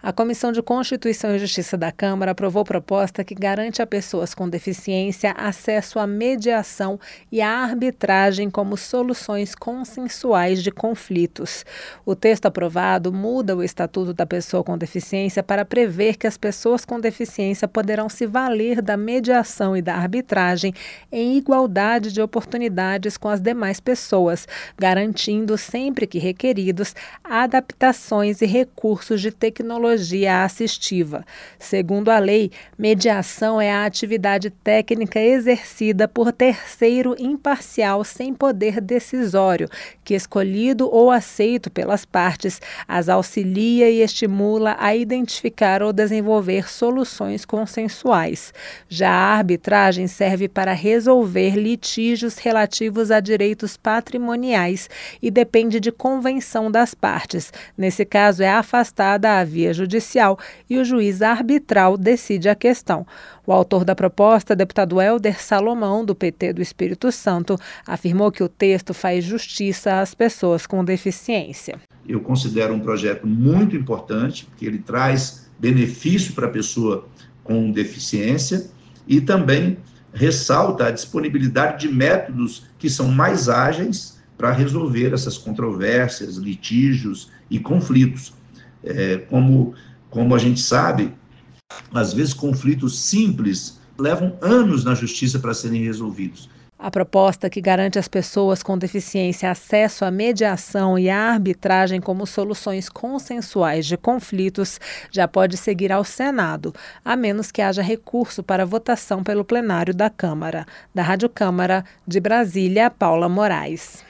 A Comissão de Constituição e Justiça da Câmara aprovou proposta que garante a pessoas com deficiência acesso à mediação e à arbitragem como soluções consensuais de conflitos. O texto aprovado muda o Estatuto da Pessoa com Deficiência para prever que as pessoas com deficiência poderão se valer da mediação e da arbitragem em igualdade de oportunidades com as demais pessoas, garantindo, sempre que requeridos, adaptações e recursos de tecnologia assistiva. Segundo a lei, mediação é a atividade técnica exercida por terceiro imparcial sem poder decisório, que, escolhido ou aceito pelas partes, as auxilia e estimula a identificar ou desenvolver soluções consensuais. Já a arbitragem serve para resolver litígios relativos a direitos patrimoniais e depende de convenção das partes. Nesse caso, é afastada a via judicial e o juiz arbitral decide a questão. O autor da proposta, deputado Hélder Salomão, do PT do Espírito Santo, afirmou que o texto faz justiça às pessoas com deficiência. Eu considero um projeto muito importante, porque ele traz benefício para a pessoa com deficiência e também ressalta a disponibilidade de métodos que são mais ágeis para resolver essas controvérsias, litígios e conflitos. Como a gente sabe, às vezes conflitos simples levam anos na justiça para serem resolvidos. A proposta que garante às pessoas com deficiência acesso à mediação e à arbitragem como soluções consensuais de conflitos já pode seguir ao Senado, a menos que haja recurso para votação pelo plenário da Câmara. Da Rádio Câmara, de Brasília, Paula Moraes.